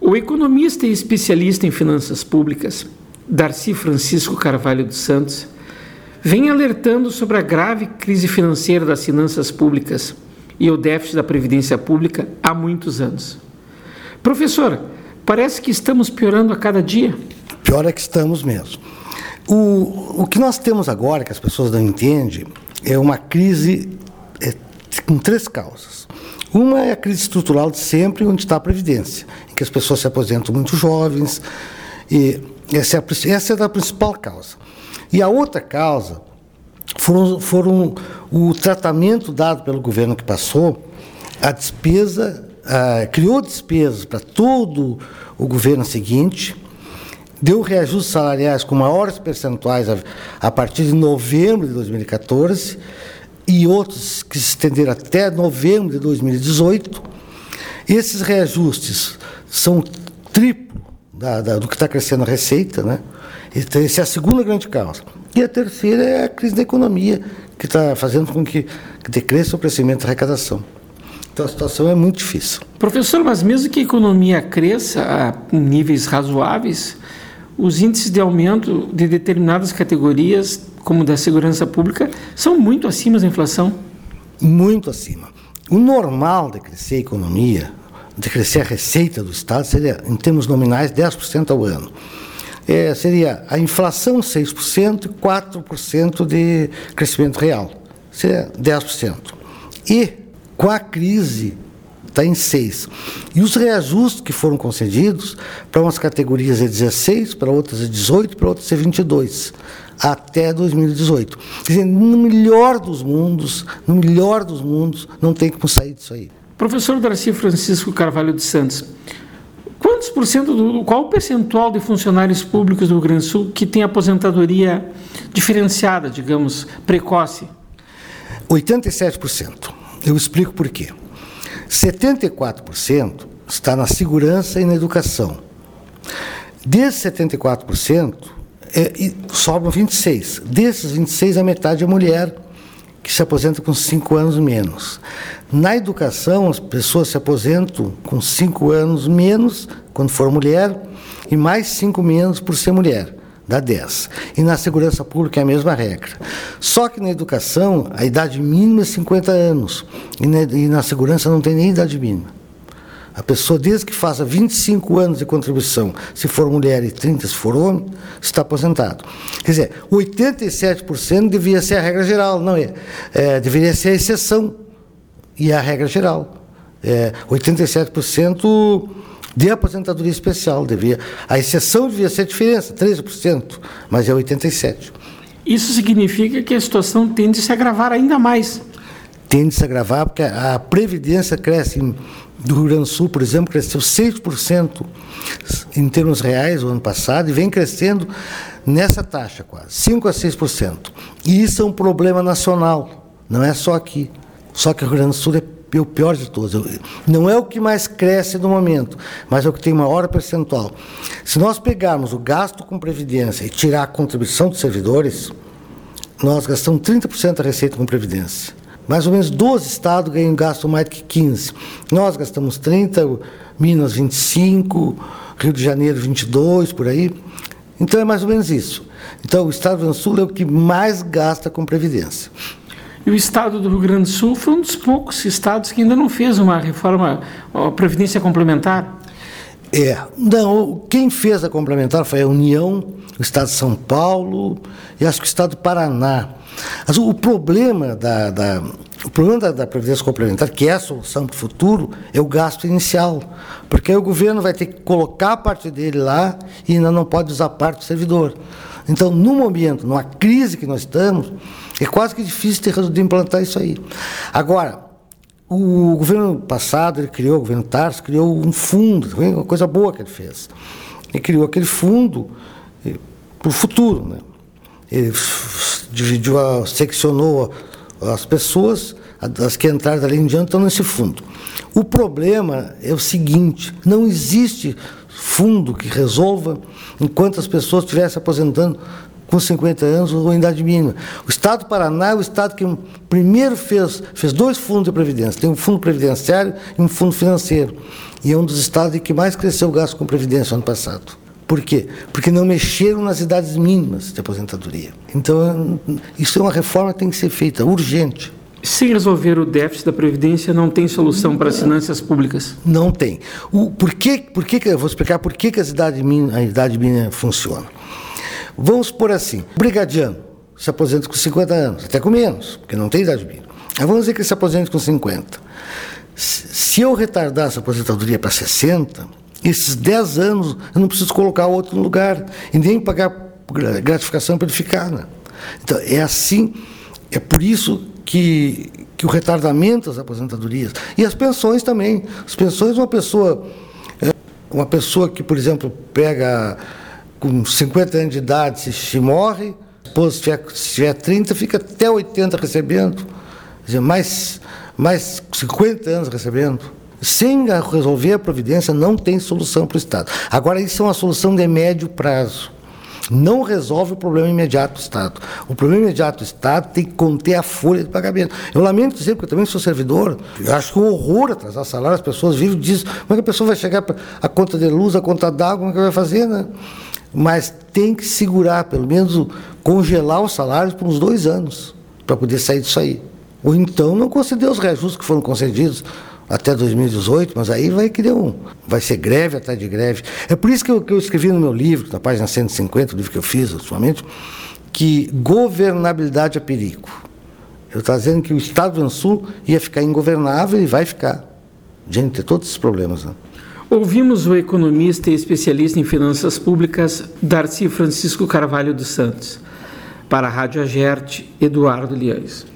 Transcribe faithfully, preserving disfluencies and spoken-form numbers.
O economista e especialista em finanças públicas, Darcy Francisco Carvalho dos Santos, vem alertando sobre a grave crise financeira das finanças públicas e o déficit da Previdência Pública há muitos anos. Professor, parece que estamos piorando a cada dia. Pior é que estamos mesmo. O, o que nós temos agora, que as pessoas não entendem, é uma crise é, com três causas. Uma é a crise estrutural de sempre, onde está a Previdência, em que as pessoas se aposentam muito jovens, e essa é a, essa é a principal causa. E a outra causa foram, foram o tratamento dado pelo governo que passou, a despesa, a, criou despesas para todo o governo seguinte, deu reajustes salariais com maiores percentuais a, a partir de novembro de dois mil e catorze e outros que se estenderam até novembro de dois mil e dezoito. Esses reajustes são triplo da, da, do que está crescendo a receita, né? Então, essa é a segunda grande causa. E a terceira é a crise da economia, que está fazendo com que, que decresça o crescimento da arrecadação. Então a situação é muito difícil. Professor, mas mesmo que a economia cresça a níveis razoáveis, os índices de aumento de determinadas categorias, como da segurança pública, são muito acima da inflação? Muito acima. O normal de crescer a economia, de crescer a receita do Estado, seria, em termos nominais, dez por cento ao ano. É, seria a inflação seis por cento e quatro por cento de crescimento real. Seria dez por cento. E, com a crise, está em seis por cento. E os reajustes que foram concedidos, para umas categorias é dezesseis por cento, para outras é dezoito por cento, para outras é vinte e dois por cento, até dois mil e dezoito. Quer dizer, no melhor dos mundos, no melhor dos mundos, não tem como sair disso aí. Professor Darcy Francisco Carvalho dos Santos, quantos por cento do, qual o percentual de funcionários públicos do Rio Grande do Sul que tem aposentadoria diferenciada, digamos, precoce? oitenta e sete por cento. Eu explico por quê. setenta e quatro por cento está na segurança e na educação. Desses setenta e quatro por cento, é, sobram vinte e seis por cento. Desses vinte e seis por cento, a metade é mulher, que se aposenta com cinco anos menos. Na educação, as pessoas se aposentam com cinco anos menos, quando for mulher, e mais cinco menos por ser mulher, dá dez. E na segurança pública é a mesma regra. Só que na educação, a idade mínima é cinquenta anos, e na, e na segurança não tem nem idade mínima. A pessoa, desde que faça vinte e cinco anos de contribuição, se for mulher, e trinta se for homem, está aposentado. Quer dizer, oitenta e sete por cento devia ser a regra geral, não é? é deveria ser a exceção e a regra geral. É, oitenta e sete por cento de aposentadoria especial, devia, a exceção devia ser a diferença, treze por cento, mas é oitenta e sete por cento. Isso significa que a situação tende a se agravar ainda mais. Tende a se agravar porque a Previdência cresce em do Rio Grande do Sul, por exemplo, cresceu seis por cento em termos reais o ano passado e vem crescendo nessa taxa quase, cinco a seis por cento. E isso é um problema nacional, não é só aqui. Só que o Rio Grande do Sul é o pior de todos. Não é o que mais cresce no momento, mas é o que tem maior percentual. Se nós pegarmos o gasto com Previdência e tirar a contribuição dos servidores, nós gastamos trinta por cento da receita com Previdência. Mais ou menos doze estados ganham gasto mais do que quinze. Nós gastamos trinta, Minas vinte e cinco, Rio de Janeiro vinte e dois, por aí. Então é mais ou menos isso. Então o estado do Rio Grande do Sul é o que mais gasta com Previdência. E o estado do Rio Grande do Sul foi um dos poucos estados que ainda não fez uma reforma, uma Previdência complementar. É, não, quem fez a complementar foi a União, o estado de São Paulo e acho que o estado do Paraná. Mas o problema da, da, o problema da, da Previdência Complementar, que é a solução para o futuro, é o gasto inicial. Porque aí o governo vai ter que colocar a parte dele lá e ainda não pode usar parte do servidor. Então, no momento, numa crise que nós estamos, é quase que difícil ter, de implantar isso aí. Agora, o governo passado, ele criou, o governo Tarso, criou um fundo, foi uma coisa boa que ele fez. Ele criou aquele fundo para o futuro, né? Ele dividiu, seccionou as pessoas, as que entraram dali em diante estão nesse fundo. O problema é o seguinte, não existe fundo que resolva enquanto as pessoas estivessem aposentando com cinquenta anos ou em idade mínima. O estado do Paraná é o estado que primeiro fez, fez dois fundos de previdência, tem um fundo previdenciário e um fundo financeiro. e é um dos estados em que mais cresceu o gasto com previdência ano passado. Por quê? Porque não mexeram nas idades mínimas de aposentadoria. Então, isso é uma reforma que tem que ser feita, urgente. Se resolver o déficit da Previdência, não tem solução para as finanças públicas? Não tem. O, por que, por que, eu vou explicar por que, que a, idade mínima, a idade mínima funciona. Vamos supor assim, o brigadiano se aposenta com cinquenta anos, até com menos, porque não tem idade mínima. Aí vamos dizer que ele se aposente com cinquenta. Se eu retardar essa aposentadoria para sessenta, esses dez anos eu não preciso colocar outro no lugar e nem pagar gratificação para ele ficar. Né? Então, é assim, é por isso que, que o retardamento das aposentadorias e as pensões também. As pensões, uma pessoa, uma pessoa que, por exemplo, pega com cinquenta anos de idade, se, se morre, depois, se tiver, se tiver trinta, fica até oitenta recebendo, quer dizer, mais, mais cinquenta anos recebendo. Sem resolver a Previdência, não tem solução para o Estado. Agora, isso é uma solução de médio prazo. Não resolve o problema imediato do Estado. O problema imediato do Estado tem que conter a folha de pagamento. Eu lamento dizer, porque eu também sou servidor, eu acho que é um horror atrasar salário, as pessoas vivem disso. Como é que a pessoa vai chegar para a conta de luz, a conta d'água, como é que vai fazer, né? Mas tem que segurar, pelo menos congelar os salários por uns dois anos, para poder sair disso aí. Ou então não conceder os reajustes que foram concedidos até dois mil e dezoito, mas aí vai querer um, vai ser greve atrás de greve. É por isso que eu, que eu escrevi no meu livro, na página cento e cinquenta, o livro que eu fiz ultimamente, que governabilidade é perigo. Eu estava dizendo que o Estado do Rio Grande do Sul ia ficar ingovernável e vai ficar, diante de todos esses problemas. Né? Ouvimos o economista e especialista em finanças públicas, Darcy Francisco Carvalho dos Santos. Para a Rádio Agerte, Eduardo Liães.